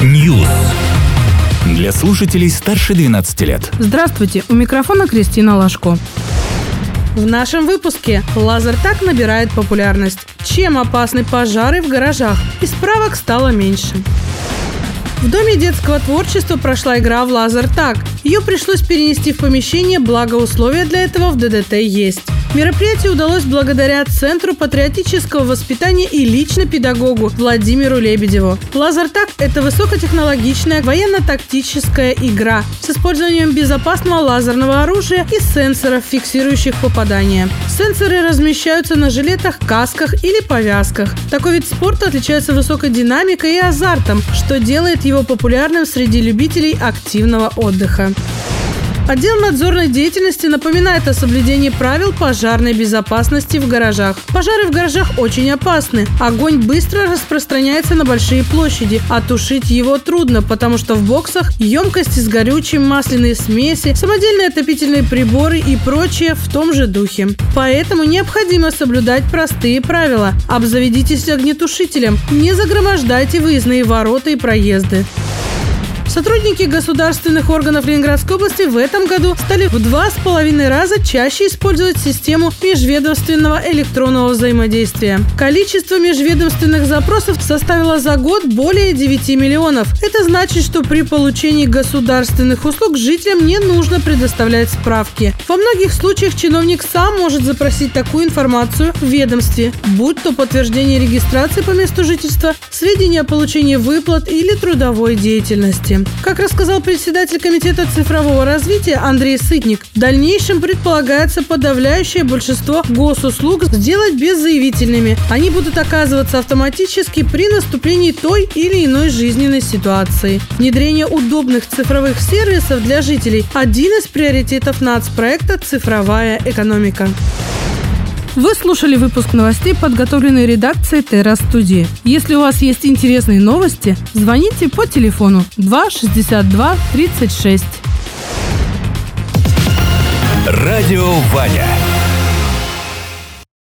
News. Для слушателей старше 12 лет. Здравствуйте, у микрофона Кристина Лашко. В нашем выпуске лазертаг набирает популярность. Чем опасны пожары в гаражах? И справок стало меньше. В Доме детского творчества прошла игра в лазертаг. Ее пришлось перенести в помещение, благо условия для этого в ДДТ есть. Мероприятие удалось благодаря Центру патриотического воспитания и лично педагогу Владимиру Лебедеву. Лазертаг – это высокотехнологичная военно-тактическая игра с использованием безопасного лазерного оружия и сенсоров, фиксирующих попадания. Сенсоры размещаются на жилетах, касках или повязках. Такой вид спорта отличается высокой динамикой и азартом, что делает его популярным среди любителей активного отдыха. Отдел надзорной деятельности напоминает о соблюдении правил пожарной безопасности в гаражах. Пожары в гаражах очень опасны. Огонь быстро распространяется на большие площади, а тушить его трудно, потому что в боксах емкости с горючим, масляные смеси, самодельные отопительные приборы и прочее в том же духе. Поэтому необходимо соблюдать простые правила. Обзаведитесь огнетушителем, не загромождайте выездные ворота и проезды. Сотрудники государственных органов Ленинградской области в этом году стали в 2,5 раза чаще использовать систему межведомственного электронного взаимодействия. Количество межведомственных запросов составило за год более 9 миллионов. Это значит, что при получении государственных услуг жителям не нужно предоставлять справки. Во многих случаях чиновник сам может запросить такую информацию в ведомстве, будь то подтверждение регистрации по месту жительства, сведения о получении выплат или трудовой деятельности. Как рассказал председатель Комитета цифрового развития Андрей Сытник, в дальнейшем предполагается подавляющее большинство госуслуг сделать беззаявительными. Они будут оказываться автоматически при наступлении той или иной жизненной ситуации. Внедрение удобных цифровых сервисов для жителей – один из приоритетов нацпроекта «Цифровая экономика». Вы слушали выпуск новостей, подготовленный редакцией Терра Студии. Если у вас есть интересные новости, звоните по телефону 2 62 36. Радио Ваня.